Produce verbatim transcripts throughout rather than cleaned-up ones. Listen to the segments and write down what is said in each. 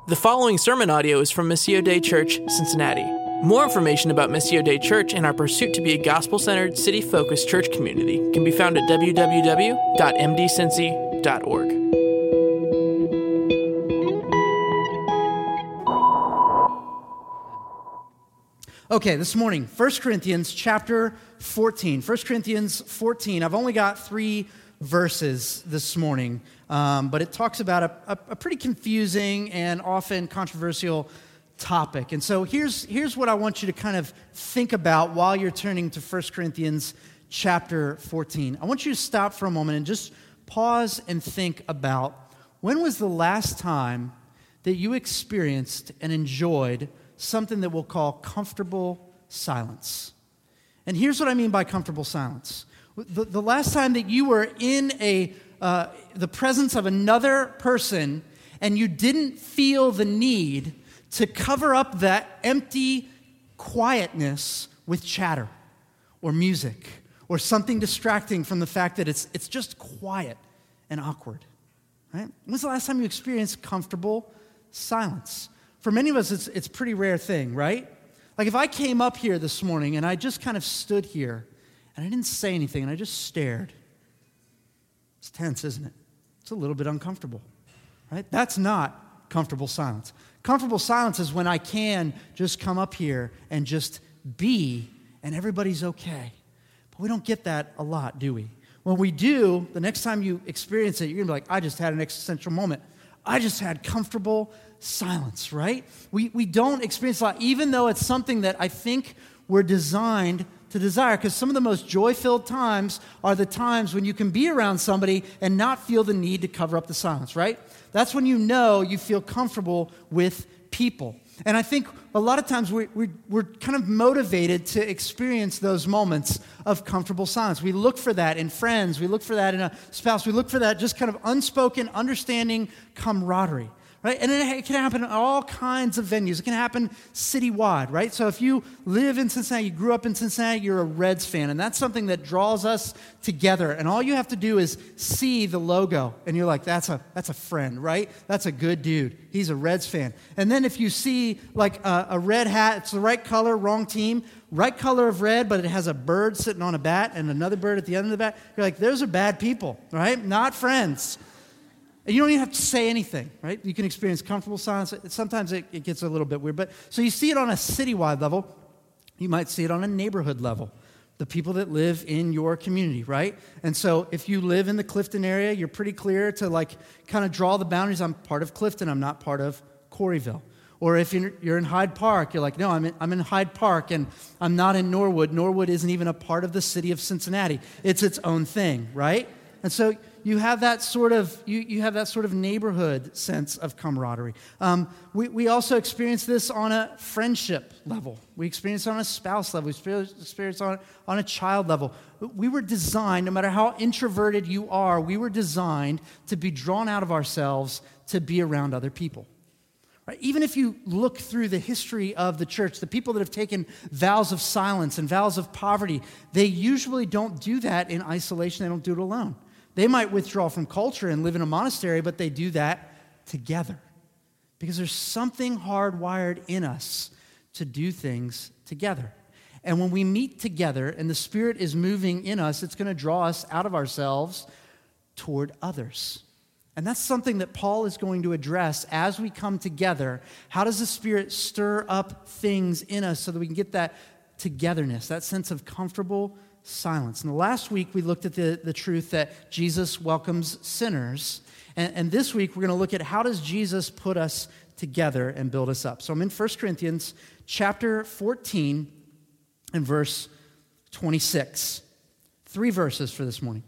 The following sermon audio is from Missio Dei Church, Cincinnati. More information about Missio Dei Church and our pursuit to be a gospel-centered, city-focused church community can be found at w w w dot m d cincy dot org. Okay, this morning, First Corinthians chapter fourteen. First Corinthians fourteen. I've only got three verses this morning, um, but it talks about a, a, a pretty confusing and often controversial topic. And so here's, here's what I want you to kind of think about while you're turning to First Corinthians chapter fourteen. I want you to stop for a moment and just pause and think about, when was the last time that you experienced and enjoyed something that we'll call comfortable silence? And here's what I mean by comfortable silence. The, the last time that you were in a uh, the presence of another person and you didn't feel the need to cover up that empty quietness with chatter or music or something distracting from the fact that it's it's just quiet and awkward, right? When's the last time you experienced comfortable silence? For many of us, it's it's a pretty rare thing, right? Like if I came up here this morning and I just kind of stood here and I didn't say anything and I just stared. It's tense, isn't it? It's a little bit uncomfortable, right? That's not comfortable silence. Comfortable silence is when I can just come up here and just be and everybody's okay. But we don't get that a lot, do we? When we do, the next time you experience it, you're going to be like, I just had an existential moment. I just had comfortable silence, right? We we don't experience a lot, even though it's something that I think we're designed to desire, because some of the most joy-filled times are the times when you can be around somebody and not feel the need to cover up the silence, right? That's when you know you feel comfortable with people. And I think a lot of times we, we, we're kind of motivated to experience those moments of comfortable silence. We look for that in friends. We look for that in a spouse. We look for that just kind of unspoken, understanding camaraderie, right? And it can happen in all kinds of venues. It can happen citywide, right? So if you live in Cincinnati, you grew up in Cincinnati, you're a Reds fan, and that's something that draws us together. And all you have to do is see the logo, and you're like, that's a that's a friend, right? That's a good dude. He's a Reds fan. And then if you see like a, a red hat, it's the right color, wrong team, right color of red, but it has a bird sitting on a bat and another bird at the end of the bat, you're like, those are bad people, right? Not friends. And you don't even have to say anything, right? You can experience comfortable silence. Sometimes it, it gets a little bit weird. But so you see it on a citywide level. You might see it on a neighborhood level. The people that live in your community, right? And so if you live in the Clifton area, you're pretty clear to like kind of draw the boundaries. I'm part of Clifton. I'm not part of Coreyville. Or if you're, you're in Hyde Park, you're like, no, I'm in, I'm in Hyde Park and I'm not in Norwood. Norwood isn't even a part of the city of Cincinnati. It's its own thing, right? And so you have that sort of you, you have that sort of neighborhood sense of camaraderie. Um, we, we also experience this on a friendship level. We experience it on a spouse level. We experience it on, on a child level. We were designed, no matter how introverted you are, we were designed to be drawn out of ourselves to be around other people. Right? Even if you look through the history of the church, the people that have taken vows of silence and vows of poverty, they usually don't do that in isolation. They don't do it alone. They might withdraw from culture and live in a monastery, but they do that together. Because there's something hardwired in us to do things together. And when we meet together and the Spirit is moving in us, it's going to draw us out of ourselves toward others. And that's something that Paul is going to address as we come together. How does the Spirit stir up things in us so that we can get that togetherness, that sense of comfortable silence? And the last week we looked at the, the truth that Jesus welcomes sinners. And, and this week we're going to look at how does Jesus put us together and build us up. So I'm in First Corinthians chapter fourteen and verse twenty-six. Three verses for this morning.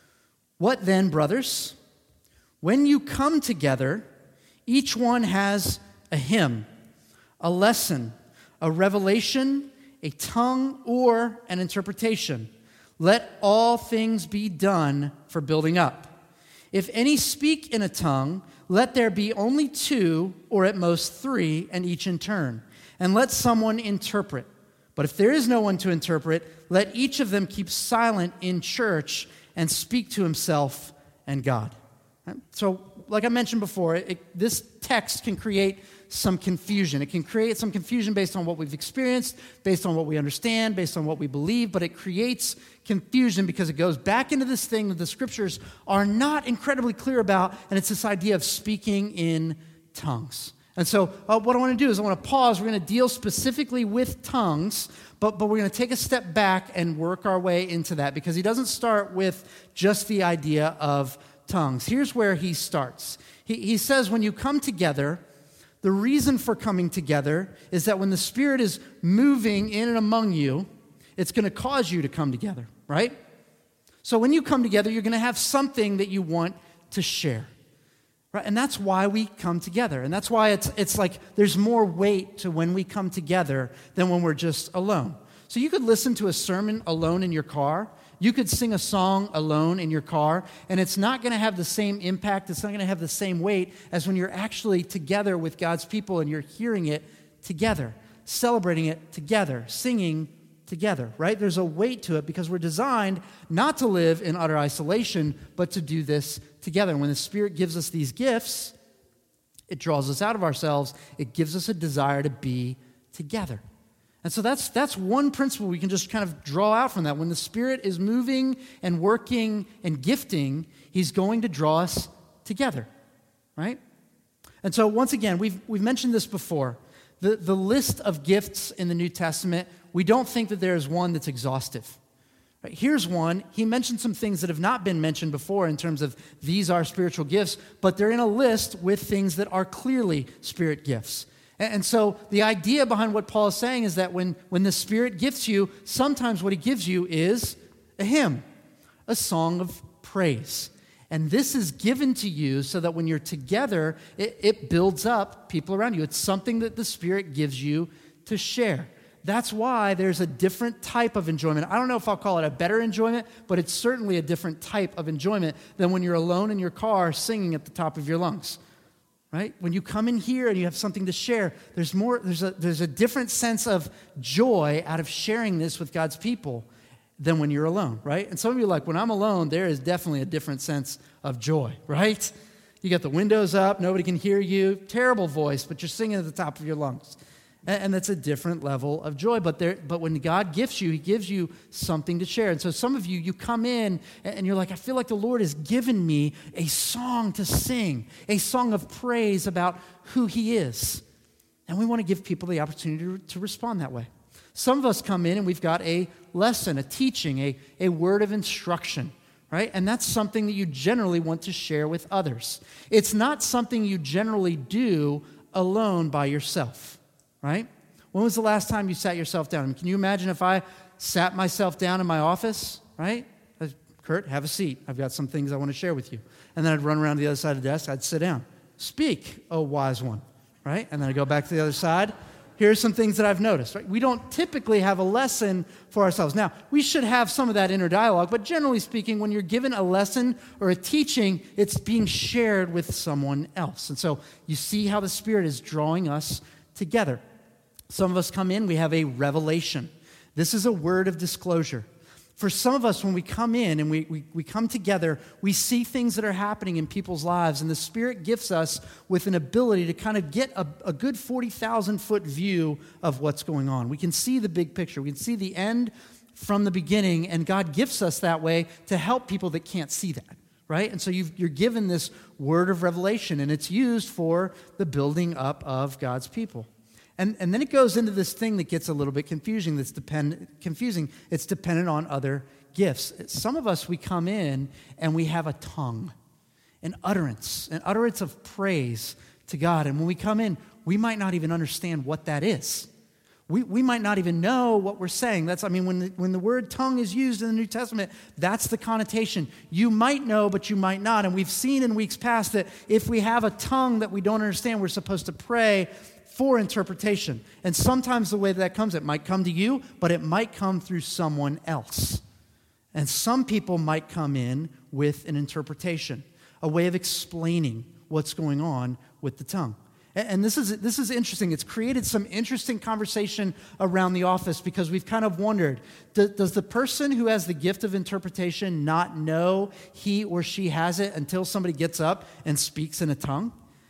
What then, brothers? When you come together, each one has a hymn, a lesson, a revelation, a tongue, or an interpretation. Let all things be done for building up. If any speak in a tongue, let there be only two, or at most three, and each in turn. And let someone interpret. But if there is no one to interpret, let each of them keep silent in church and speak to himself and God. So, like I mentioned before, it, this text text can create some confusion. It can create some confusion based on what we've experienced, based on what we understand, based on what we believe, but it creates confusion because it goes back into this thing that the scriptures are not incredibly clear about, and it's this idea of speaking in tongues. And so uh, what I want to do is I want to pause. We're going to deal specifically with tongues, but, but we're going to take a step back and work our way into that because he doesn't start with just the idea of tongues. Here's where he starts. He, he says when you come together, the reason for coming together is that when the Spirit is moving in and among you, it's going to cause you to come together, right? So when you come together, you're going to have something that you want to share. Right? And that's why we come together. And that's why it's it's like there's more weight to when we come together than when we're just alone. So you could listen to a sermon alone in your car. You could sing a song alone in your car, and it's not going to have the same impact. It's not going to have the same weight as when you're actually together with God's people and you're hearing it together, celebrating it together, singing together, right? There's a weight to it because we're designed not to live in utter isolation, but to do this together. And when the Spirit gives us these gifts, it draws us out of ourselves. It gives us a desire to be together. And so that's that's one principle we can just kind of draw out from that. When the Spirit is moving and working and gifting, He's going to draw us together, right? And so once again, we've we've mentioned this before. The, the list of gifts in the New Testament, we don't think that there is one that's exhaustive. Right? Here's one. He mentioned some things that have not been mentioned before in terms of these are spiritual gifts, but they're in a list with things that are clearly spirit gifts. And, and so the idea behind what Paul is saying is that when, when the Spirit gifts you, sometimes what He gives you is a hymn, a song of praise. And this is given to you so that when you're together, it, it builds up people around you. It's something that the Spirit gives you to share. That's why there's a different type of enjoyment. I don't know if I'll call it a better enjoyment, but it's certainly a different type of enjoyment than when you're alone in your car singing at the top of your lungs, right? When you come in here and you have something to share, there's more. There's a, there's a different sense of joy out of sharing this with God's people than when you're alone, right? And some of you are like, when I'm alone, there is definitely a different sense of joy, right? You got the windows up, nobody can hear you, terrible voice, but you're singing at the top of your lungs. And, and that's a different level of joy. But there, but when God gifts you, He gives you something to share. And so some of you, you come in and you're like, I feel like the Lord has given me a song to sing, a song of praise about who He is. And we want to give people the opportunity to, to respond that way. Some of us come in and we've got a lesson, a teaching, a, a word of instruction, right? And that's something that you generally want to share with others. It's not something you generally do alone by yourself, right? When was the last time you sat yourself down? I mean, can you imagine if I sat myself down in my office, right? Kurt, have a seat. I've got some things I want to share with you. And then I'd run around to the other side of the desk. I'd sit down. Speak, O wise one, right? And then I'd go back to the other side. Here's some things that I've noticed, right? We don't typically have a lesson for ourselves. Now, we should have some of that inner dialogue, but generally speaking, when you're given a lesson or a teaching, it's being shared with someone else. And so you see how the Spirit is drawing us together. Some of us come in, we have a revelation. This is a word of disclosure. For some of us, when we come in and we, we, we come together, we see things that are happening in people's lives, and the Spirit gifts us with an ability to kind of get a, a good forty thousand foot view of what's going on. We can see the big picture. We can see the end from the beginning, and God gifts us that way to help people that can't see that, right? And so you've, you're given this word of revelation, and it's used for the building up of God's people. And, and then it goes into this thing that gets a little bit confusing. That's depend, confusing. It's dependent on other gifts. Some of us, we come in and we have a tongue, an utterance, an utterance of praise to God. And when we come in, we might not even understand what that is. We, we might not even know what we're saying. That's, I mean, when the, when the word tongue is used in the New Testament, that's the connotation. You might know, but you might not. And we've seen in weeks past that if we have a tongue that we don't understand, we're supposed to pray for interpretation. And sometimes the way that comes, it might come to you, but it might come through someone else. And some people might come in with an interpretation, a way of explaining what's going on with the tongue. And this is this is interesting. It's created some interesting conversation around the office because we've kind of wondered, does the person who has the gift of interpretation not know he or she has it until somebody gets up and speaks in a tongue?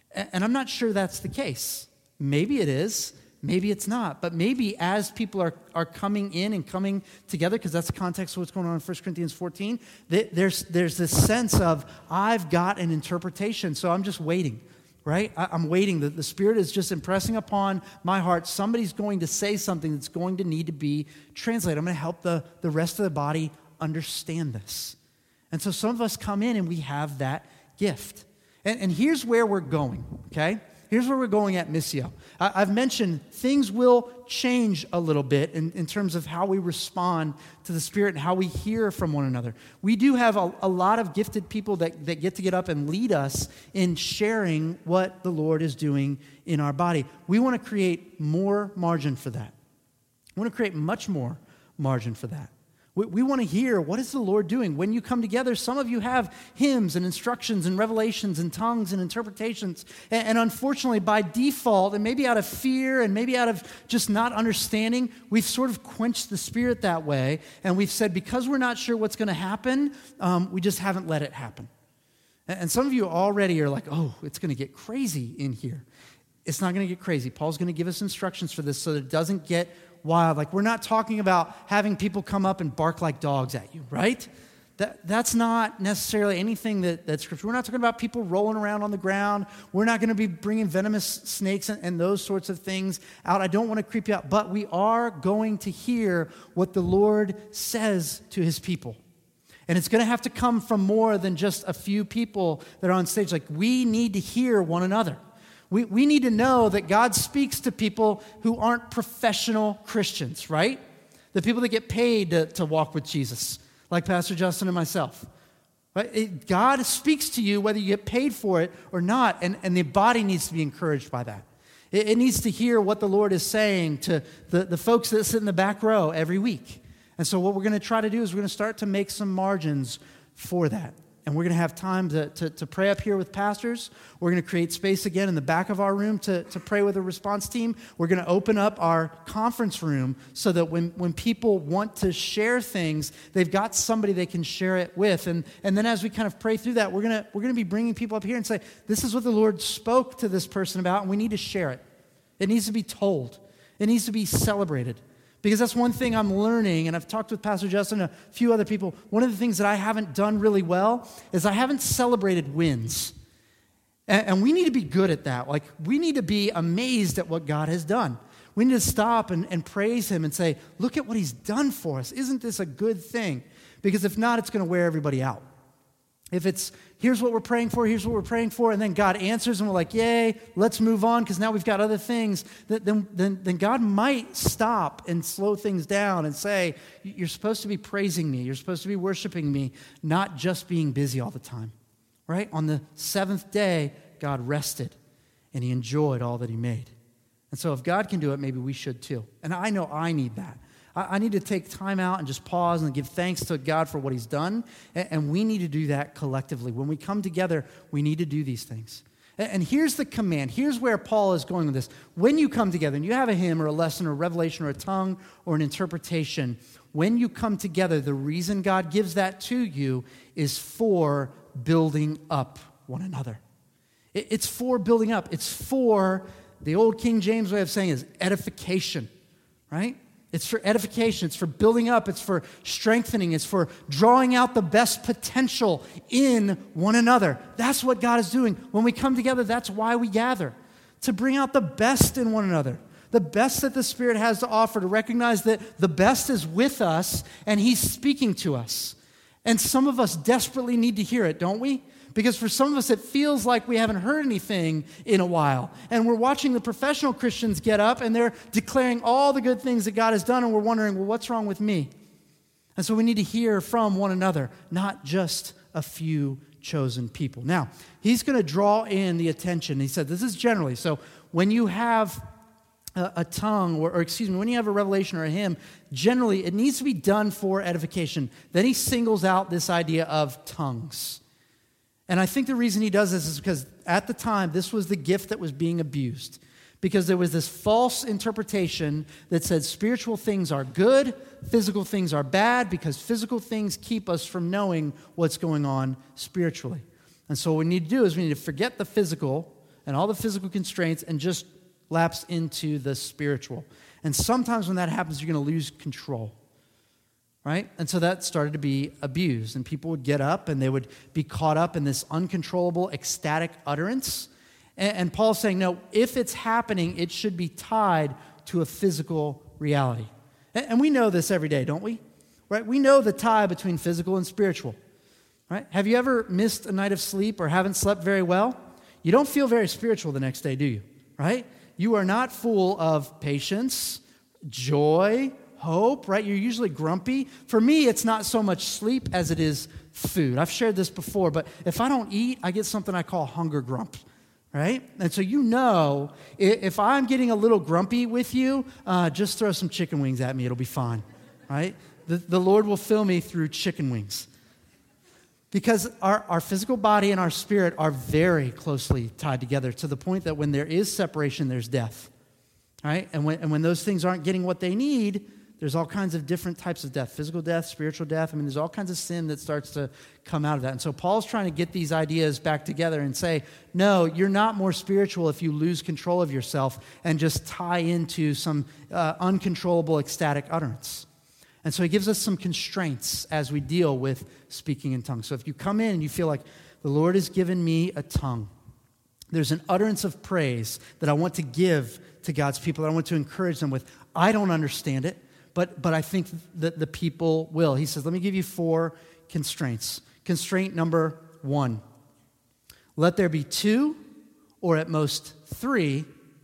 And I'm not sure that's the case. Maybe it is. Maybe it's not. But maybe as people are, are coming in and coming together, because that's the context of what's going on in First Corinthians fourteen, there's, there's this sense of, I've got an interpretation, so I'm just waiting, right? I, I'm waiting. The, the Spirit is just impressing upon my heart. Somebody's going to say something that's going to need to be translated. I'm going to help the, the rest of the body understand this. And so some of us come in and we have that gift. And, and here's where we're going, okay? Here's where we're going at Missio. I, I've mentioned things will change a little bit in, in terms of how we respond to the Spirit and how we hear from one another. We do have a, a lot of gifted people that, that get to get up and lead us in sharing what the Lord is doing in our body. We want to create more margin for that. We want to create much more margin for that. We, we want to hear, what is the Lord doing? When you come together, some of you have hymns and instructions and revelations and tongues and interpretations. And, and unfortunately, by default, and maybe out of fear and maybe out of just not understanding, we've sort of quenched the Spirit that way. And we've said, because we're not sure what's going to happen, um, we just haven't let it happen. And, and some of you already are like, oh, it's going to get crazy in here. It's not going to get crazy. Paul's going to give us instructions for this so that it doesn't get wild. Like, we're not talking about having people come up and bark like dogs at you, right? That, that's not necessarily anything that, that's Scripture. We're not talking about people rolling around on the ground. We're not going to be bringing venomous snakes and, and those sorts of things out. I don't want to creep you out, but we are going to hear what the Lord says to his people. And it's going to have to come from more than just a few people that are on stage. Like, we need to hear one another. We, we need to know that God speaks to people who aren't professional Christians, right? The people that get paid to, to walk with Jesus, like Pastor Justin and myself. Right? It, God speaks to you whether you get paid for it or not, and, and the body needs to be encouraged by that. It, it needs to hear what the Lord is saying to the, the folks that sit in the back row every week. And so what we're going to try to do is we're going to start to make some margins for that. And we're going to have time to, to, to pray up here with pastors. We're going to create space again in the back of our room to, to pray with a response team. We're going to open up our conference room so that when, when people want to share things, they've got somebody they can share it with. And, and then as we kind of pray through that, we're going to, we're going to be bringing people up here and say, this is what the Lord spoke to this person about, and we need to share it. It needs to be told. It needs to be celebrated. Because that's one thing I'm learning, and I've talked with Pastor Justin and a few other people. One of the things that I haven't done really well is I haven't celebrated wins. And, and we need to be good at that. Like, we need to be amazed at what God has done. We need to stop and, and praise him and say, look at what he's done for us. Isn't this a good thing? Because if not, it's going to wear everybody out. If it's, here's what we're praying for, here's what we're praying for, and then God answers and we're like, yay, let's move on because now we've got other things, then, then, then God might stop and slow things down and say, you're supposed to be praising me, you're supposed to be worshiping me, not just being busy all the time, right? On the seventh day, God rested and he enjoyed all that he made. And so if God can do it, maybe we should too. And I know I need that. I need to take time out and just pause and give thanks to God for what he's done. And we need to do that collectively. When we come together, we need to do these things. And here's the command. Here's where Paul is going with this. When you come together and you have a hymn or a lesson or a revelation or a tongue or an interpretation, when you come together, the reason God gives that to you is for building up one another. It's for building up. It's for, the old King James way of saying is edification, right? It's for edification, it's for building up, it's for strengthening, it's for drawing out the best potential in one another. That's what God is doing. When we come together, that's why we gather, to bring out the best in one another, the best that the Spirit has to offer, to recognize that the best is with us and he's speaking to us. And some of us desperately need to hear it, don't we? Because for some of us, it feels like we haven't heard anything in a while. And we're watching the professional Christians get up and they're declaring all the good things that God has done, and we're wondering, well, what's wrong with me? And so we need to hear from one another, not just a few chosen people. Now, he's going to draw in the attention. He said, this is generally. So when you have a, a tongue, or, or excuse me, when you have a revelation or a hymn, generally it needs to be done for edification. Then he singles out this idea of tongues. And I think the reason he does this is because at the time, this was the gift that was being abused. Because there was this false interpretation that said spiritual things are good, physical things are bad, because physical things keep us from knowing what's going on spiritually. And so what we need to do is we need to forget the physical and all the physical constraints and just lapse into the spiritual. And sometimes when that happens, you're going to lose control, right? And so that started to be abused. And people would get up and they would be caught up in this uncontrollable, ecstatic utterance. And, and Paul's saying, no, if it's happening, it should be tied to a physical reality. And, and we know this every day, don't we? Right? We know the tie between physical and spiritual. Right? Have you ever missed a night of sleep or haven't slept very well? You don't feel very spiritual the next day, do you? Right? You are not full of patience, joy, hope, right? You're usually grumpy. For me, it's not so much sleep as it is food. I've shared this before, but if I don't eat, I get something I call hunger grump, right? And so you know, if I'm getting a little grumpy with you, uh, just throw some chicken wings at me. It'll be fine, right? The, the Lord will fill me through chicken wings. Because our, our physical body and our spirit are very closely tied together to the point that when there is separation, there's death, right? And when, and when those things aren't getting what they need, there's all kinds of different types of death, physical death, spiritual death. I mean, there's all kinds of sin that starts to come out of that. And so Paul's trying to get these ideas back together and say, no, you're not more spiritual if you lose control of yourself and just tie into some uh, uncontrollable ecstatic utterance. And so he gives us some constraints as we deal with speaking in tongues. So if you come in and you feel like the Lord has given me a tongue, there's an utterance of praise that I want to give to God's people, that I want to encourage them with. I don't understand it, but, but I think that the people will. He says, let me give you four constraints. Constraint number one, let there be two or at most three,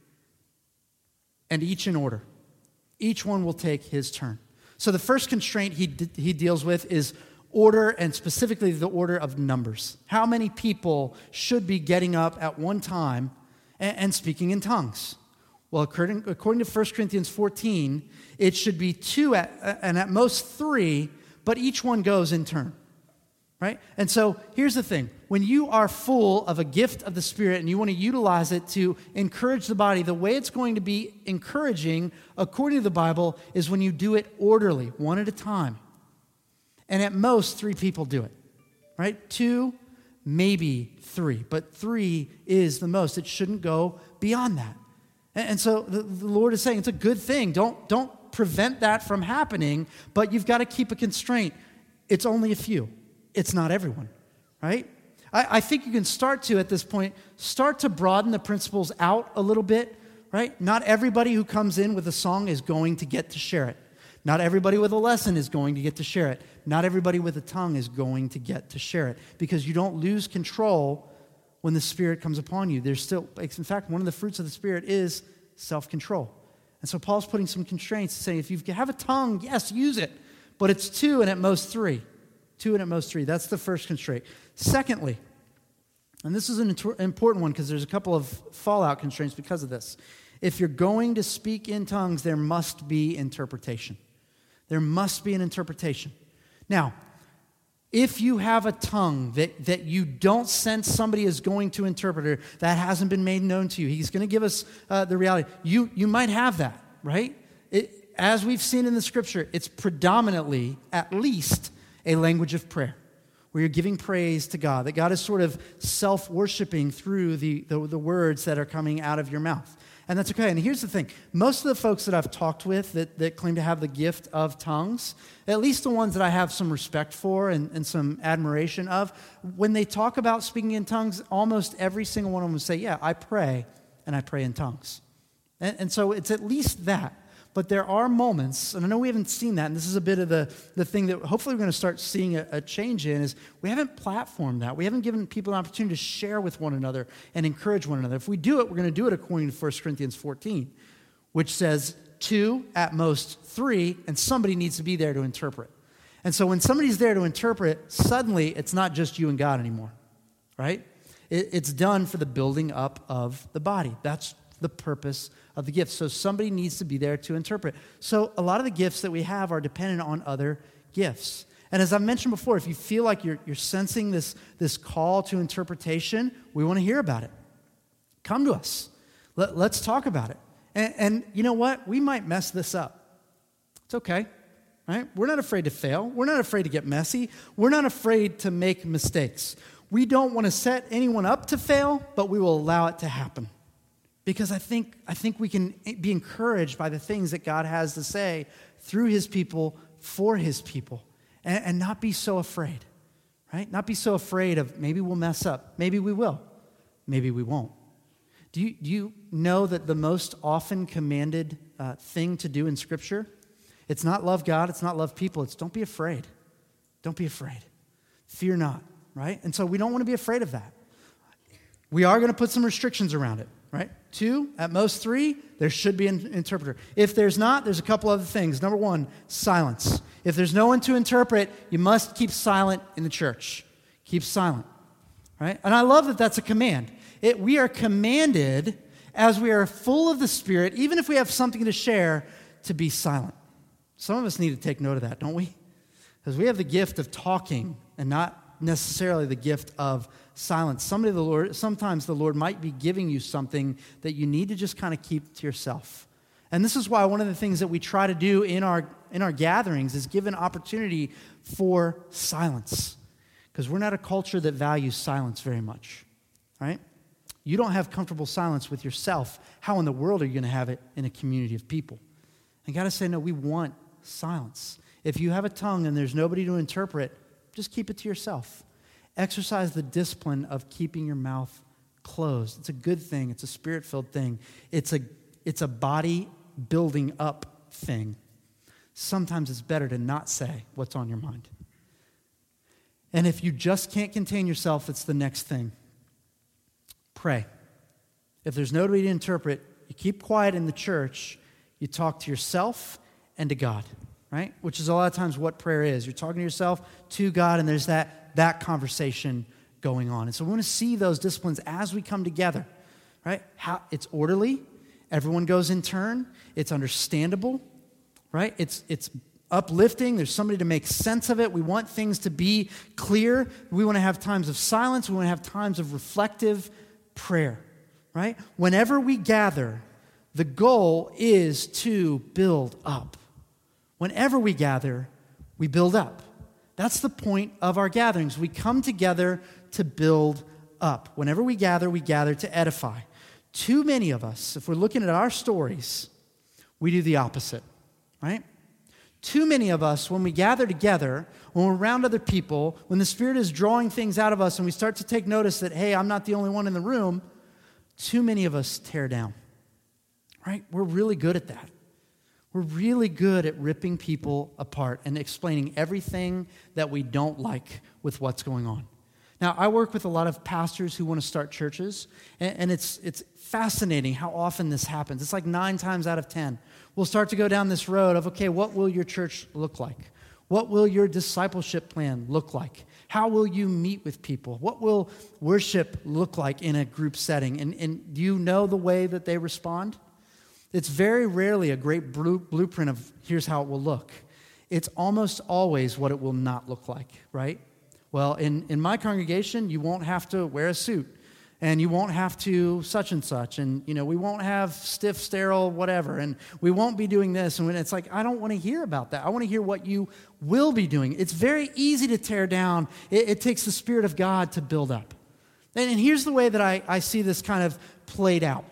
and each in order. Each one will take his turn. So the first constraint he d- he deals with is order, and specifically the order of numbers. How many people should be getting up at one time and, and speaking in tongues? Well, according, according to First Corinthians fourteen, it should be two at, and at most three, but each one goes in turn, right? And so here's the thing. When you are full of a gift of the Spirit and you want to utilize it to encourage the body, the way it's going to be encouraging, according to the Bible, is when you do it orderly, one at a time. And at most, three people do it, right? Two, maybe three, but three is the most. It shouldn't go beyond that. And so the, the Lord is saying it's a good thing. Don't, don't prevent that from happening, but you've got to keep a constraint. It's only a few. It's not everyone, right? I, I think you can start to, at this point, start to broaden the principles out a little bit, right? Not everybody who comes in with a song is going to get to share it. Not everybody with a lesson is going to get to share it. Not everybody with a tongue is going to get to share it, because you don't lose control when the Spirit comes upon you. There's still, in fact, one of the fruits of the Spirit is self-control. And so Paul's putting some constraints, saying if you have a tongue, yes, use it, but it's two and at most three. Two and at most three. That's the first constraint. Secondly, and this is an important one because there's a couple of fallout constraints because of this. If you're going to speak in tongues, there must be interpretation. There must be an interpretation. Now, if you have a tongue that, that you don't sense somebody is going to interpret, or that hasn't been made known to you, he's going to give us uh, the reality. You, you might have that, right? It, as we've seen in the Scripture, it's predominantly, at least, a language of prayer, where you're giving praise to God, that God is sort of self-worshiping through the, the, the words that are coming out of your mouth. And that's okay. And here's the thing. Most of the folks that I've talked with that, that claim to have the gift of tongues, at least the ones that I have some respect for and, and some admiration of, when they talk about speaking in tongues, almost every single one of them will say, yeah, I pray, and I pray in tongues. And, and so it's at least that. But there are moments, and I know we haven't seen that, and this is a bit of the, the thing that hopefully we're going to start seeing a, a change in, is we haven't platformed that. We haven't given people an opportunity to share with one another and encourage one another. If we do it, we're going to do it according to First Corinthians fourteen, which says two, at most three, and somebody needs to be there to interpret. And so when somebody's there to interpret, suddenly it's not just you and God anymore, right? It, it's done for the building up of the body. That's the purpose of the gifts. So somebody needs to be there to interpret. So a lot of the gifts that we have are dependent on other gifts. And as I've mentioned before, if you feel like you're, you're sensing this, this call to interpretation, we want to hear about it. Come to us. Let, let's talk about it. And, and you know what? We might mess this up. It's okay, right? We're not afraid to fail. We're not afraid to get messy. We're not afraid to make mistakes. We don't want to set anyone up to fail, but we will allow it to happen. Because I think, I think we can be encouraged by the things that God has to say through his people, for his people, and, and not be so afraid, right? Not be so afraid of maybe we'll mess up. Maybe we will. Maybe we won't. Do you, do you know that the most often commanded uh, thing to do in Scripture, it's not love God, it's not love people, it's don't be afraid. Don't be afraid. Fear not, right? And so we don't want to be afraid of that. We are going to put some restrictions around it, right? Two, at most three, there should be an interpreter. If there's not, there's a couple other things. Number one, silence. If there's no one to interpret, you must keep silent in the church. Keep silent, right? And I love that that's a command. It, we are commanded, as we are full of the Spirit, even if we have something to share, to be silent. Some of us need to take note of that, don't we? Because we have the gift of talking and not necessarily the gift of silence. Somebody, the Lord, sometimes the Lord might be giving you something that you need to just kind of keep to yourself. And this is why one of the things that we try to do in our in our gatherings is give an opportunity for silence. Because we're not a culture that values silence very much, right? You don't have comfortable silence with yourself. How in the world are you going to have it in a community of people? And God is saying, no, we want silence. If you have a tongue and there's nobody to interpret, just keep it to yourself. Exercise the discipline of keeping your mouth closed. It's a good thing. It's a spirit-filled thing. It's a, it's a body-building up thing. Sometimes it's better to not say what's on your mind. And if you just can't contain yourself, it's the next thing. Pray. If there's nobody to interpret, you keep quiet in the church, you talk to yourself and to God, right? Which is a lot of times what prayer is. You're talking to yourself, to God, and there's that, that conversation going on. And so we want to see those disciplines as we come together, right? How, it's orderly. Everyone goes in turn. It's understandable, right? It's, it's uplifting. There's somebody to make sense of it. We want things to be clear. We want to have times of silence. We want to have times of reflective prayer, right? Whenever we gather, the goal is to build up. Whenever we gather, we build up. That's the point of our gatherings. We come together to build up. Whenever we gather, we gather to edify. Too many of us, if we're looking at our stories, we do the opposite, right? Too many of us, when we gather together, when we're around other people, when the Spirit is drawing things out of us and we start to take notice that, hey, I'm not the only one in the room, too many of us tear down, right? We're really good at that. We're really good at ripping people apart and explaining everything that we don't like with what's going on. Now, I work with a lot of pastors who want to start churches, and, and it's it's fascinating how often this happens. It's like nine times out of ten. We'll start to go down this road of, okay, what will your church look like? What will your discipleship plan look like? How will you meet with people? What will worship look like in a group setting? And, and do you know the way that they respond? It's very rarely a great blueprint of here's how it will look. It's almost always what it will not look like, right? Well, in, in my congregation, you won't have to wear a suit, and you won't have to such and such, and you know we won't have stiff, sterile, whatever, and we won't be doing this. And when it's like, I don't want to hear about that. I want to hear what you will be doing. It's very easy to tear down. It, it takes the Spirit of God to build up. And, and here's the way that I, I see this kind of played out.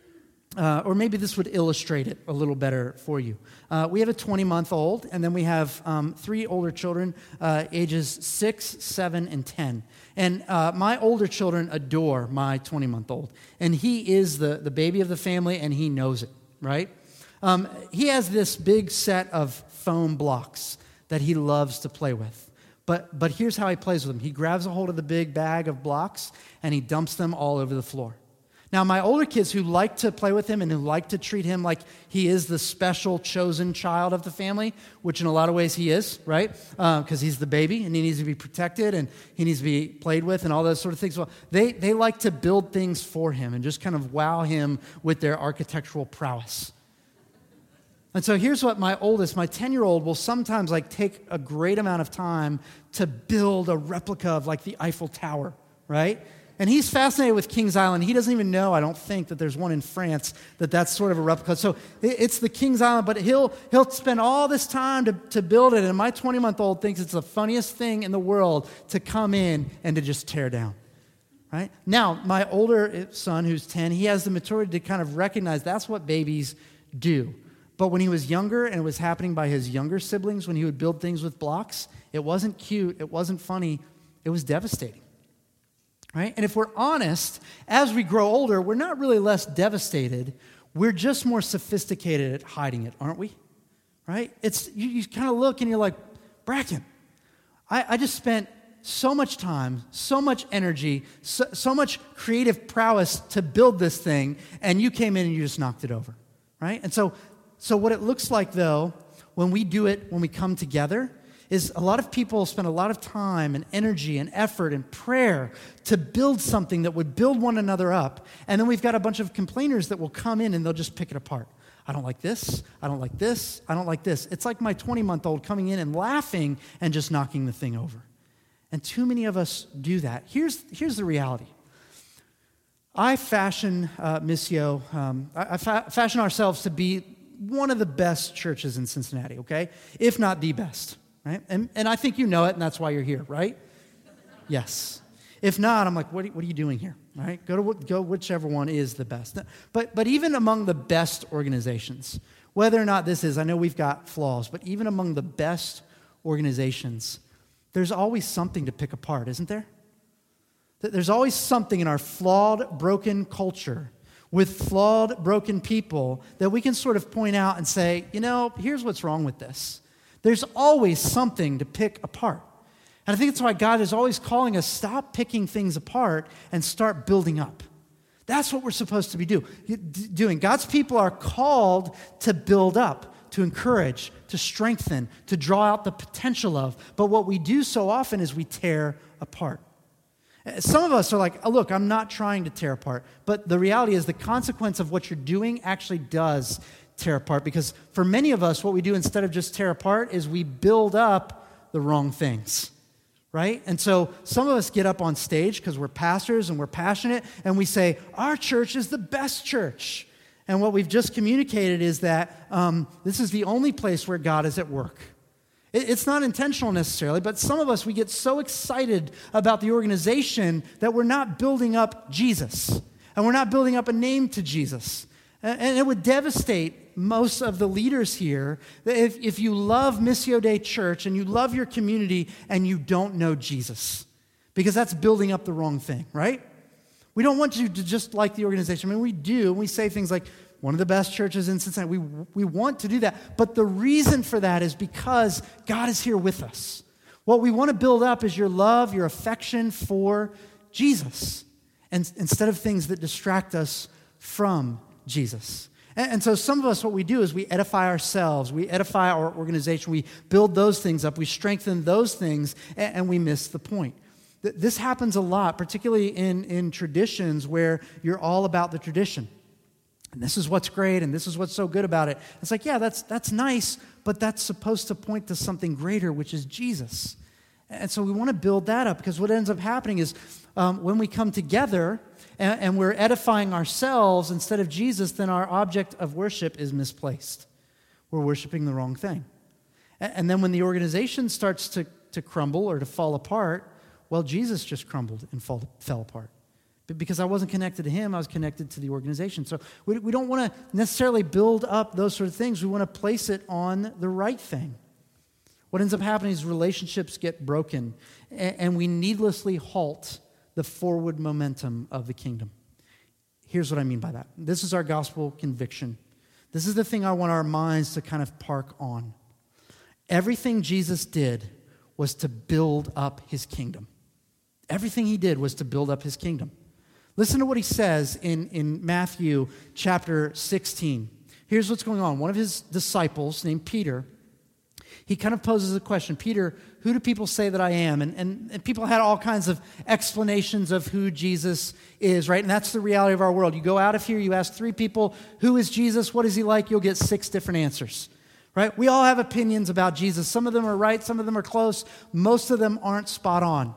Uh, or maybe this would illustrate it a little better for you. Uh, we have a twenty-month-old, and then we have um, three older children, uh, ages six, seven, and ten. And uh, my older children adore my twenty-month-old. And he is the, the baby of the family, and he knows it, right? Um, he has this big set of foam blocks that he loves to play with. But, but here's how he plays with them. He grabs a hold of the big bag of blocks, and he dumps them all over the floor. Now, my older kids who like to play with him and who like to treat him like he is the special chosen child of the family, which in a lot of ways he is, right? Because uh, he's the baby and he needs to be protected and he needs to be played with and all those sort of things. Well, they, they like to build things for him and just kind of wow him with their architectural prowess. And so here's what my oldest, my ten-year-old, will sometimes like take a great amount of time to build a replica of like the Eiffel Tower, right? And he's fascinated with Kings Island. He doesn't even know, I don't think, that there's one in France, that that's sort of a replica. So it's the Kings Island, but he'll he'll spend all this time to, to build it. And my twenty-month-old thinks it's the funniest thing in the world to come in and to just tear down. Right? Now, my older son, who's ten, he has the maturity to kind of recognize that's what babies do. But when he was younger and it was happening by his younger siblings, when he would build things with blocks, it wasn't cute, it wasn't funny, it was devastating. Right? And if we're honest, as we grow older, we're not really less devastated. We're just more sophisticated at hiding it, aren't we? Right? It's you, you kind of look and you're like, Bracken, I, I just spent so much time, so much energy, so, so much creative prowess to build this thing, and you came in and you just knocked it over. Right? And so, so what it looks like, though, when we do it, when we come together, is a lot of people spend a lot of time and energy and effort and prayer to build something that would build one another up. And then we've got a bunch of complainers that will come in and they'll just pick it apart. I don't like this. I don't like this. I don't like this. It's like my twenty-month-old coming in and laughing and just knocking the thing over. And too many of us do that. Here's, here's the reality. I fashion uh, Missio, um, I, I fa- fashion ourselves to be one of the best churches in Cincinnati, okay? If not the best. Right? And, and I think you know it, and that's why you're here, right? Yes. If not, I'm like, what are, what are you doing here? Right? Go to go whichever one is the best. But but even among the best organizations, whether or not this is, I know we've got flaws, but even among the best organizations, there's always something to pick apart, isn't there? There's always something in our flawed, broken culture with flawed, broken people that we can sort of point out and say, you know, here's what's wrong with this. There's always something to pick apart. And I think that's why God is always calling us, stop picking things apart and start building up. That's what we're supposed to be do, doing. God's people are called to build up, to encourage, to strengthen, to draw out the potential of. But what we do so often is we tear apart. Some of us are like, oh, look, I'm not trying to tear apart. But the reality is the consequence of what you're doing actually does tear apart, because for many of us, what we do instead of just tear apart is we build up the wrong things, right? And so some of us get up on stage because we're pastors and we're passionate, and we say, our church is the best church. And what we've just communicated is that um, this is the only place where God is at work. It, it's not intentional necessarily, but some of us, we get so excited about the organization that we're not building up Jesus, and we're not building up a name to Jesus. And it would devastate most of the leaders here if, if you love Missio Dei Church and you love your community and you don't know Jesus, because that's building up the wrong thing, right? We don't want you to just like the organization. I mean, we do. We say things like, one of the best churches in Cincinnati. We, we want to do that. But the reason for that is because God is here with us. What we want to build up is your love, your affection for Jesus, and instead of things that distract us from Jesus. And, and so some of us, what we do is we edify ourselves, we edify our organization, we build those things up, we strengthen those things, and, and we miss the point. Th- this happens a lot, particularly in, in traditions where you're all about the tradition. And this is what's great, and this is what's so good about it. It's like, yeah, that's that's nice, but that's supposed to point to something greater, which is Jesus. And so we want to build that up, because what ends up happening is um, when we come together and, and we're edifying ourselves instead of Jesus, then our object of worship is misplaced. We're worshiping the wrong thing. And, and then when the organization starts to, to crumble or to fall apart, well, Jesus just crumbled and fall, fell apart. But because I wasn't connected to him, I was connected to the organization. So we, we don't want to necessarily build up those sort of things. We want to place it on the right thing. What ends up happening is relationships get broken, and, and we needlessly halt the forward momentum of the kingdom. Here's what I mean by that. This is our gospel conviction. This is the thing I want our minds to kind of park on. Everything Jesus did was to build up his kingdom. Everything he did was to build up his kingdom. Listen to what he says in, in Matthew chapter sixteen. Here's what's going on. One of his disciples named Peter, he kind of poses a question. Peter, who do people say that I am? And, and, and people had all kinds of explanations of who Jesus is, right? And that's the reality of our world. You go out of here, you ask three people, who is Jesus? What is he like? You'll get six different answers, right? We all have opinions about Jesus. Some of them are right, some of them are close. Most of them aren't spot on.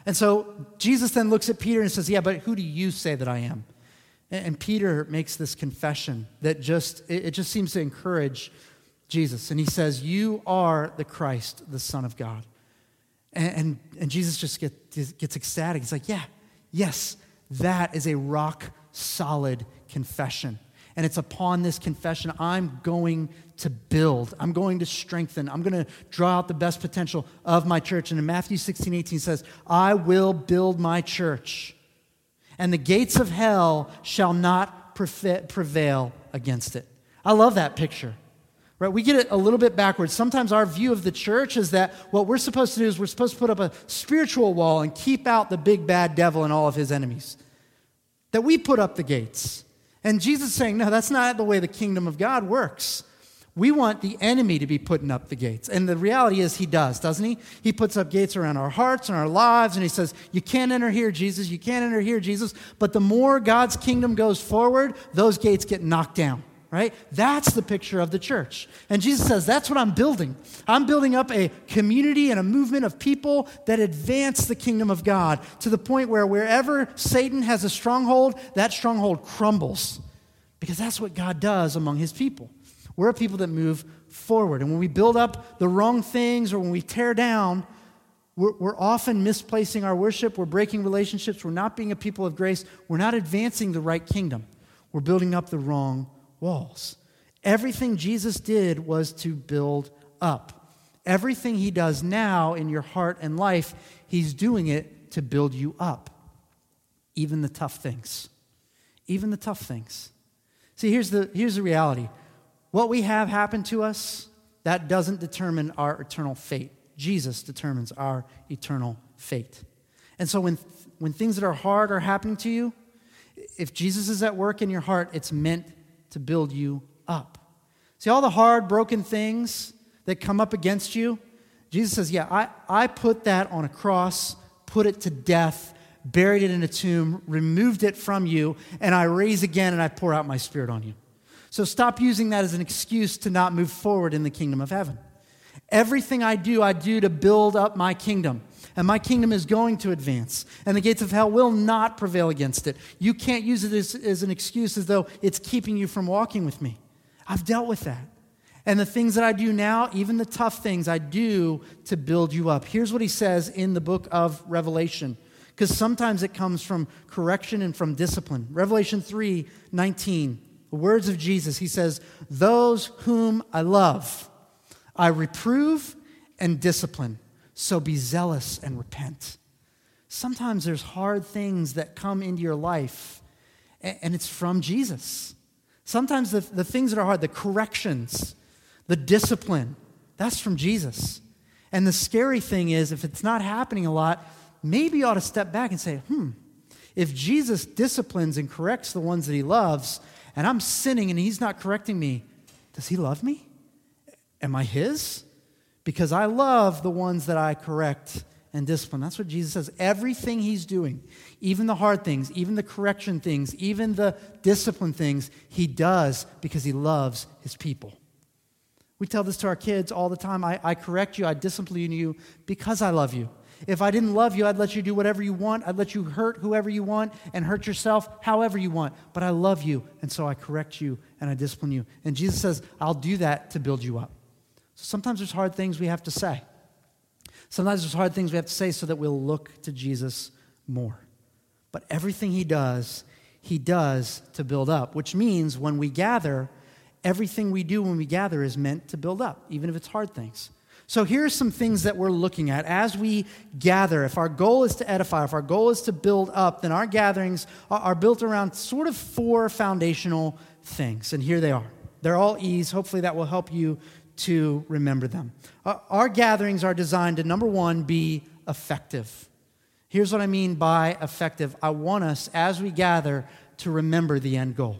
And so Jesus then looks at Peter and says, yeah, but who do you say that I am? And Peter makes this confession that just, it just seems to encourage Jesus. And he says, you are the Christ, the Son of God. And, and, and Jesus just get, gets ecstatic. He's like, yeah, yes, that is a rock solid confession. And it's upon this confession I'm going to build. I'm going to strengthen. I'm going to draw out the best potential of my church. And in Matthew sixteen eighteen says, I will build my church, and the gates of hell shall not prevail against it. I love that picture. Right? We get it a little bit backwards. Sometimes our view of the church is that what we're supposed to do is we're supposed to put up a spiritual wall and keep out the big bad devil and all of his enemies. That we put up the gates. And Jesus is saying, no, that's not the way the kingdom of God works. We want the enemy to be putting up the gates. And the reality is he does, doesn't he? He puts up gates around our hearts and our lives, and he says, you can't enter here, Jesus. You can't enter here, Jesus. But the more God's kingdom goes forward, those gates get knocked down, right? That's the picture of the church. And Jesus says, that's what I'm building. I'm building up a community and a movement of people that advance the kingdom of God to the point where wherever Satan has a stronghold, that stronghold crumbles. Because that's what God does among his people. We're a people that move forward. And when we build up the wrong things or when we tear down, we're, we're often misplacing our worship. We're breaking relationships. We're not being a people of grace. We're not advancing the right kingdom. We're building up the wrong walls. Everything Jesus did was to build up. Everything he does now in your heart and life, he's doing it to build you up. Even the tough things. Even the tough things. See, here's the, here's the reality. What we have happen to us, that doesn't determine our eternal fate. Jesus determines our eternal fate. And so when, when things that are hard are happening to you, if Jesus is at work in your heart, it's meant to build you up. See, all the hard, broken things that come up against you, Jesus says, yeah, I, I put that on a cross, put it to death, buried it in a tomb, removed it from you, and I raise again and I pour out my Spirit on you. So stop using that as an excuse to not move forward in the kingdom of heaven. Everything I do, I do to build up my kingdom. And my kingdom is going to advance. And the gates of hell will not prevail against it. You can't use it as, as an excuse as though it's keeping you from walking with me. I've dealt with that. And the things that I do now, even the tough things, I do to build you up. Here's what he says in the book of Revelation. Because sometimes it comes from correction and from discipline. Revelation three nineteen. The words of Jesus, he says, those whom I love, I reprove and discipline, so be zealous and repent. Sometimes there's hard things that come into your life, and it's from Jesus. Sometimes the, the things that are hard, the corrections, the discipline, that's from Jesus. And the scary thing is, if it's not happening a lot, maybe you ought to step back and say, hmm, if Jesus disciplines and corrects the ones that he loves, and I'm sinning and he's not correcting me, does he love me? Am I his? Because I love the ones that I correct and discipline. That's what Jesus says. Everything he's doing, even the hard things, even the correction things, even the discipline things, he does because he loves his people. We tell this to our kids all the time. I, I correct you, I discipline you because I love you. If I didn't love you, I'd let you do whatever you want. I'd let you hurt whoever you want and hurt yourself however you want. But I love you, and so I correct you and I discipline you. And Jesus says, I'll do that to build you up. So sometimes there's hard things we have to say. Sometimes there's hard things we have to say so that we'll look to Jesus more. But everything he does, he does to build up, which means when we gather, everything we do when we gather is meant to build up, even if it's hard things. So here are some things that we're looking at as we gather. If our goal is to edify, if our goal is to build up, then our gatherings are built around sort of four foundational things. And here they are. They're all E's. Hopefully that will help you to remember them. Our gatherings are designed to, number one, be effective. Here's what I mean by effective. I want us, as we gather, to remember the end goal.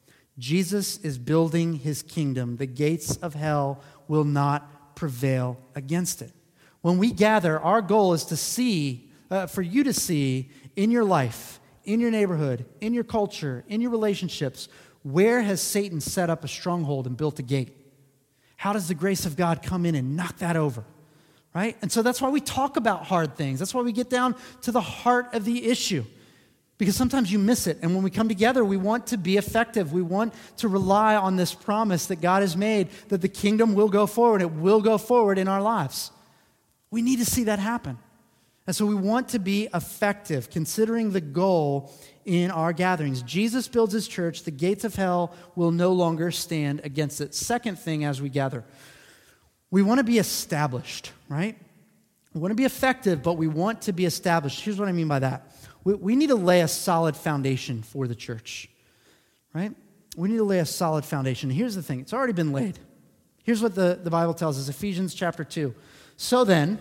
Jesus is building his kingdom. The gates of hell will not prevail against it. When we gather, our goal is to see, uh, for you to see in your life, in your neighborhood, in your culture, in your relationships, where has Satan set up a stronghold and built a gate? How does the grace of God come in and knock that over? right? And so that's why we talk about hard things. That's why we get down to the heart of the issue, because sometimes you miss it. And when we come together, we want to be effective. We want to rely on this promise that God has made that the kingdom will go forward. It will go forward in our lives. We need to see that happen. And so we want to be effective, considering the goal in our gatherings. Jesus builds his church. The gates of hell will no longer stand against it. Second thing as we gather, we want to be established, right? We want to be effective, but we want to be established. Here's what I mean by that. We, we need to lay a solid foundation for the church, right? We need to lay a solid foundation. Here's the thing. It's already been laid. Here's what the, the Bible tells us, Ephesians chapter two. So then,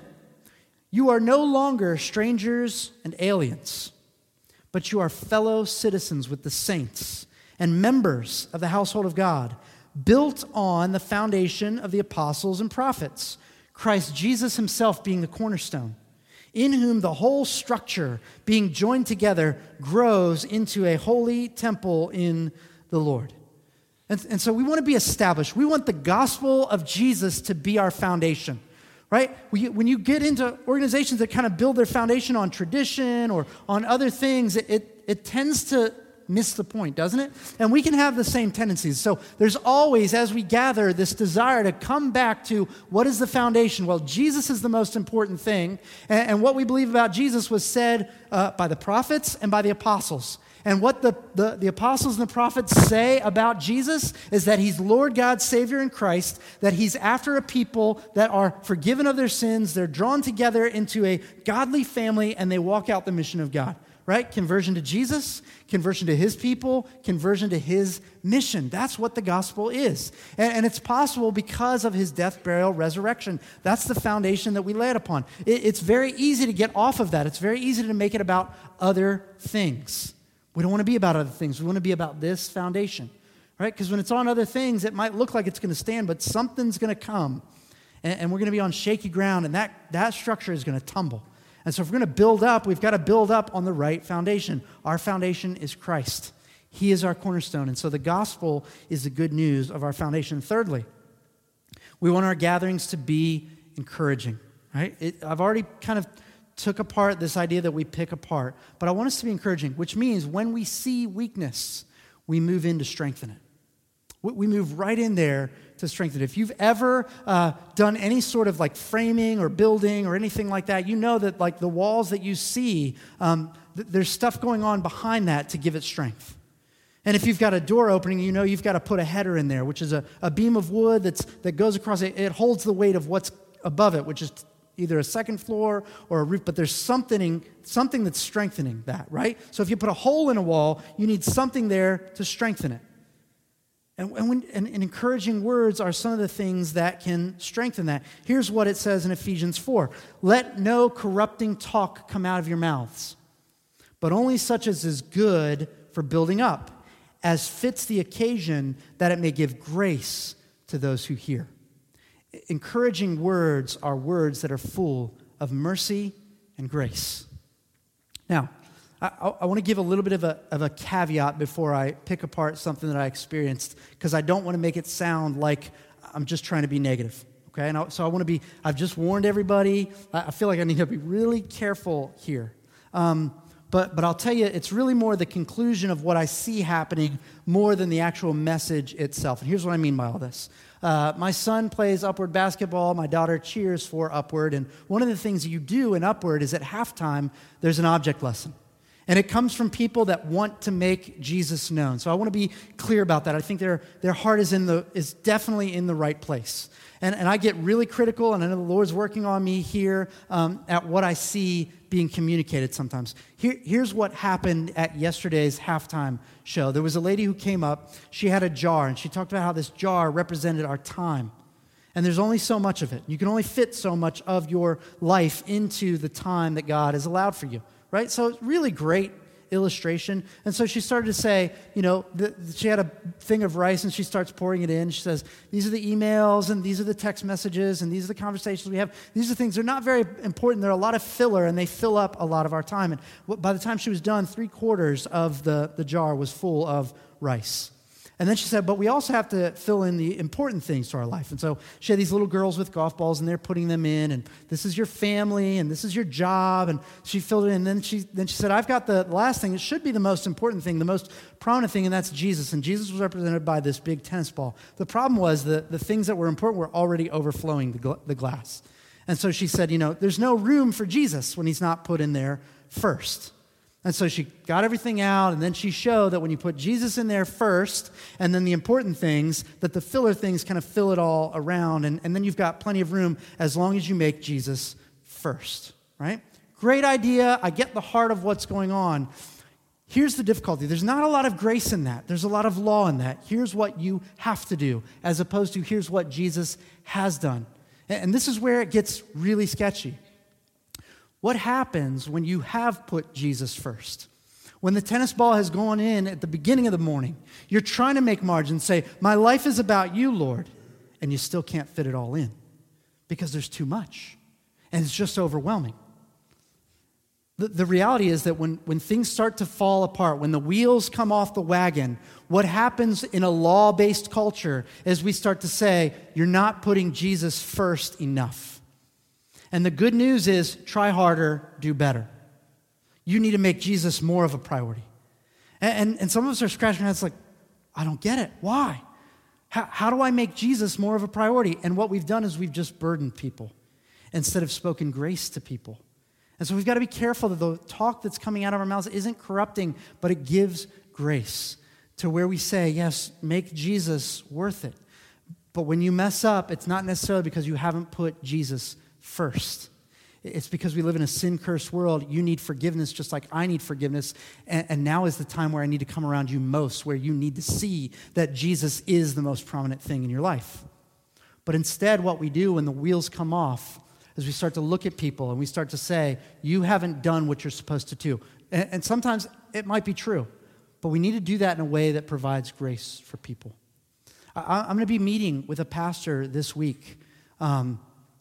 you are no longer strangers and aliens, but you are fellow citizens with the saints and members of the household of God, built on the foundation of the apostles and prophets, Christ Jesus himself being the cornerstone, in whom the whole structure, being joined together, grows into a holy temple in the Lord. And, and so we want to be established. We want the gospel of Jesus to be our foundation. Right? When you get into organizations that kind of build their foundation on tradition or on other things, it, it, it tends to miss the point, doesn't it? And we can have the same tendencies. So there's always, as we gather, this desire to come back to what is the foundation? Well, Jesus is the most important thing. And, and what we believe about Jesus was said uh, by the prophets and by the apostles. And what the, the, the apostles and the prophets say about Jesus is that he's Lord God, Savior in Christ, that he's after a people that are forgiven of their sins, they're drawn together into a godly family, and they walk out the mission of God, right? Conversion to Jesus, conversion to his people, conversion to his mission. That's what the gospel is. And, and it's possible because of his death, burial, resurrection. That's the foundation that we lay it upon. It, it's very easy to get off of that. It's very easy to make it about other things. We don't want to be about other things. We want to be about this foundation, right? Because when it's on other things, it might look like it's going to stand, but something's going to come, and, and we're going to be on shaky ground, and that, that structure is going to tumble. And so if we're going to build up, we've got to build up on the right foundation. Our foundation is Christ. He is our cornerstone, and so the gospel is the good news of our foundation. Thirdly, we want our gatherings to be encouraging, right? It, I've already kind of took apart this idea that we pick apart, but I want us to be encouraging, which means when we see weakness, we move in to strengthen it. We move right in there to strengthen it. If you've ever uh, done any sort of like framing or building or anything like that, you know that like the walls that you see, um, th- there's stuff going on behind that to give it strength. And if you've got a door opening, you know you've got to put a header in there, which is a, a beam of wood that's that goes across it. It holds the weight of what's above it, which is either a second floor or a roof, but there's something, something that's strengthening that, right? So if you put a hole in a wall, you need something there to strengthen it. And, and, when, and, and encouraging words are some of the things that can strengthen that. Here's what it says in Ephesians four. Let no corrupting talk come out of your mouths, but only such as is good for building up, as fits the occasion, that it may give grace to those who hear. Encouraging words are words that are full of mercy and grace. Now, I, I want to give a little bit of a, of a caveat before I pick apart something that I experienced, because I don't want to make it sound like I'm just trying to be negative, okay? And I, so I want to be, I've just warned everybody. I, I feel like I need to be really careful here. Um, but, but I'll tell you, it's really more the conclusion of what I see happening more than the actual message itself. And here's what I mean by all this. Uh, my son plays Upward basketball. My daughter cheers for Upward. And one of the things you do in Upward is at halftime, there's an object lesson. And it comes from people that want to make Jesus known. So I want to be clear about that. I think their, their heart is in the is definitely in the right place. And, and I get really critical, and I know the Lord's working on me here um, at what I see being communicated sometimes. Here, here's what happened at yesterday's halftime show. There was a lady who came up. She had a jar, and she talked about how this jar represented our time. And there's only so much of it. You can only fit so much of your life into the time that God has allowed for you, right? So it's really great illustration. And so she started to say, you know, the, she had a thing of rice and she starts pouring it in. She says, these are the emails and these are the text messages and these are the conversations we have. These are things, they're not very important. They're a lot of filler and they fill up a lot of our time. And by the time she was done, three quarters of the, the jar was full of rice. And then she said, but we also have to fill in the important things to our life. And so she had these little girls with golf balls, and they're putting them in, and this is your family, and this is your job, and she filled it in. And then she, then she said, I've got the last thing. It should be the most important thing, the most prominent thing, and that's Jesus. And Jesus was represented by this big tennis ball. The problem was the, the things that were important were already overflowing the, gl- the glass. And so she said, you know, there's no room for Jesus when he's not put in there first. And so she got everything out, and then she showed that when you put Jesus in there first, and then the important things, that the filler things kind of fill it all around, and, and then you've got plenty of room as long as you make Jesus first, right? Great idea. I get the heart of what's going on. Here's the difficulty. There's not a lot of grace in that. There's a lot of law in that. Here's what you have to do, as opposed to here's what Jesus has done. And, and this is where it gets really sketchy. What happens when you have put Jesus first? When the tennis ball has gone in at the beginning of the morning, you're trying to make margins, say, my life is about you, Lord, and you still can't fit it all in because there's too much, and it's just overwhelming. The, the reality is that when, when things start to fall apart, when the wheels come off the wagon, what happens in a law-based culture is we start to say, you're not putting Jesus first enough. And the good news is, try harder, do better. You need to make Jesus more of a priority. And, and, and some of us are scratching our heads like, I don't get it. Why? How, how do I make Jesus more of a priority? And what we've done is we've just burdened people instead of spoken grace to people. And so we've got to be careful that the talk that's coming out of our mouths isn't corrupting, but it gives grace to where we say, yes, make Jesus worth it. But when you mess up, it's not necessarily because you haven't put Jesus first. It's because we live in a sin-cursed world. You need forgiveness just like I need forgiveness. And, and now is the time where I need to come around you most, where you need to see that Jesus is the most prominent thing in your life. But instead, what we do when the wheels come off is we start to look at people and we start to say, you haven't done what you're supposed to do. And, and sometimes it might be true, but we need to do that in a way that provides grace for people. I, I'm going to be meeting with a pastor this week um,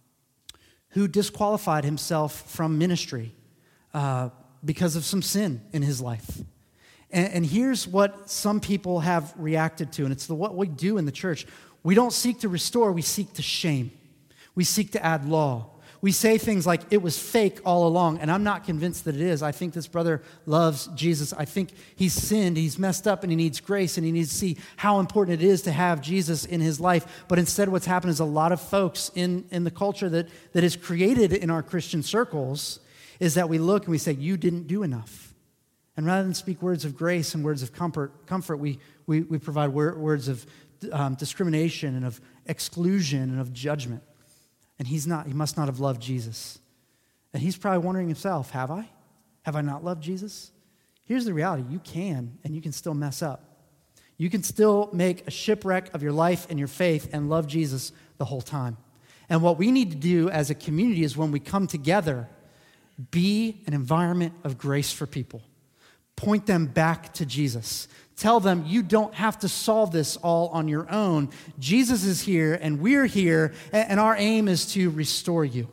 who disqualified himself from ministry uh, because of some sin in his life. And, and here's what some people have reacted to, and it's the, what we do in the church. We don't seek to restore, we seek to shame. We seek to add law. We say things like, it was fake all along, and I'm not convinced that it is. I think this brother loves Jesus. I think he's sinned, he's messed up, and he needs grace, and he needs to see how important it is to have Jesus in his life. But instead what's happened is a lot of folks in, in the culture that, that is created in our Christian circles is that we look and we say, you didn't do enough. And rather than speak words of grace and words of comfort, comfort we, we, we provide wor- words of um, discrimination and of exclusion and of judgment. And he's not, he must not have loved Jesus. And he's probably wondering himself, have I? Have I not loved Jesus? Here's the reality. You can, and you can still mess up. You can still make a shipwreck of your life and your faith and love Jesus the whole time. And what we need to do as a community is when we come together, be an environment of grace for people. Point them back to Jesus. Tell them you don't have to solve this all on your own. Jesus is here and we're here, and our aim is to restore you.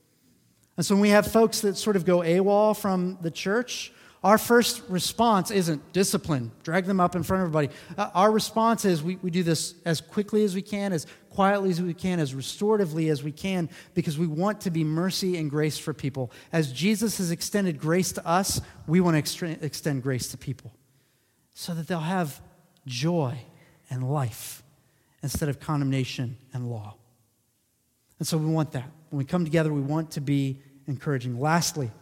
And so when we have folks that sort of go AWOL from the church, our first response isn't discipline, drag them up in front of everybody. Uh, our response is we, we do this as quickly as we can, as quietly as we can, as restoratively as we can, because we want to be mercy and grace for people. As Jesus has extended grace to us, we want to extra- extend grace to people so that they'll have joy and life instead of condemnation and law. And so we want that. When we come together, we want to be encouraging. Lastly,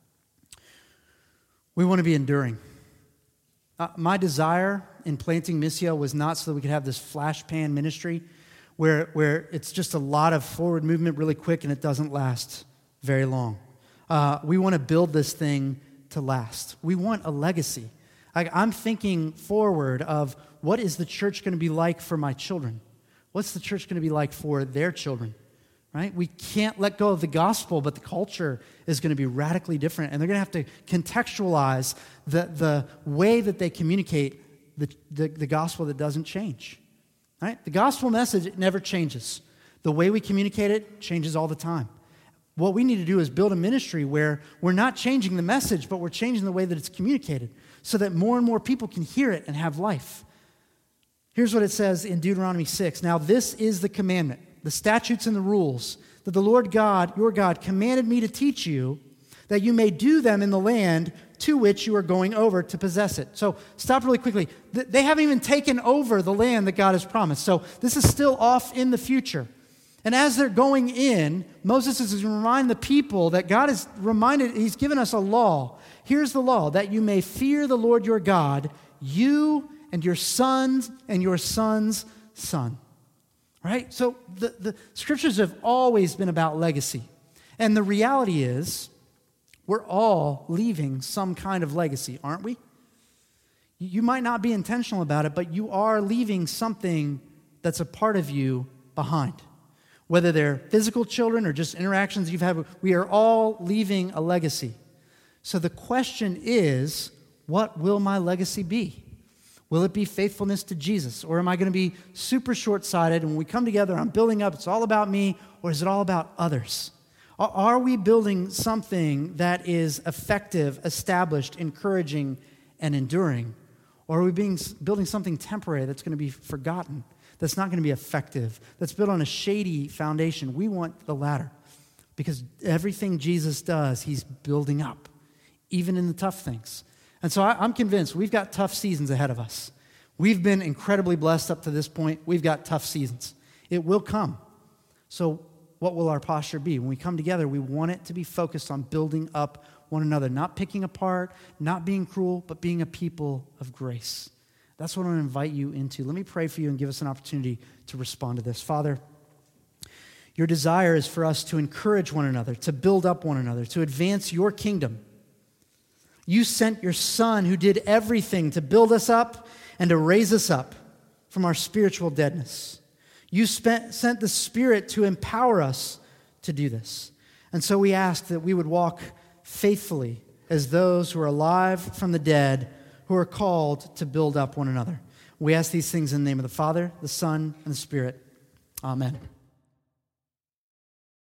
we want to be enduring. Uh, my desire in planting Missio was not so that we could have this flash pan ministry where, where it's just a lot of forward movement really quick and it doesn't last very long. Uh, we want to build this thing to last. We want a legacy. I, I'm thinking forward of what is the church going to be like for my children? What's the church going to be like for their children? Right? We can't let go of the gospel, but the culture is going to be radically different, and they're going to have to contextualize the, the way that they communicate the, the, the gospel that doesn't change. Right? The gospel message, it never changes. The way we communicate it changes all the time. What we need to do is build a ministry where we're not changing the message, but we're changing the way that it's communicated so that more and more people can hear it and have life. Here's what it says in Deuteronomy six. Now this is the commandment, the statutes and the rules that the Lord God, your God, commanded me to teach you, that you may do them in the land to which you are going over to possess it. So stop really quickly. They haven't even taken over the land that God has promised. So this is still off in the future. And as they're going in, Moses is to remind the people that God has reminded, he's given us a law. Here's the law, that you may fear the Lord your God, you and your sons and your son's son. Right? So the, the scriptures have always been about legacy. And the reality is, we're all leaving some kind of legacy, aren't we? You might not be intentional about it, but you are leaving something that's a part of you behind. Whether they're physical children or just interactions you've had, we are all leaving a legacy. So the question is, what will my legacy be? Will it be faithfulness to Jesus? Or am I going to be super short-sighted, and when we come together, I'm building up, it's all about me, or is it all about others? Are we building something that is effective, established, encouraging, and enduring? Or are we being, building something temporary that's going to be forgotten, that's not going to be effective, that's built on a shady foundation? We want the latter, because everything Jesus does, he's building up, even in the tough things. And so I, I'm convinced we've got tough seasons ahead of us. We've been incredibly blessed up to this point. We've got tough seasons. It will come. So what will our posture be? When we come together, we want it to be focused on building up one another, not picking apart, not being cruel, but being a people of grace. That's what I want to invite you into. Let me pray for you and give us an opportunity to respond to this. Father, your desire is for us to encourage one another, to build up one another, to advance your kingdom. You sent your Son who did everything to build us up and to raise us up from our spiritual deadness. You spent, sent the Spirit to empower us to do this. And so we ask that we would walk faithfully as those who are alive from the dead, who are called to build up one another. We ask these things in the name of the Father, the Son, and the Spirit. Amen.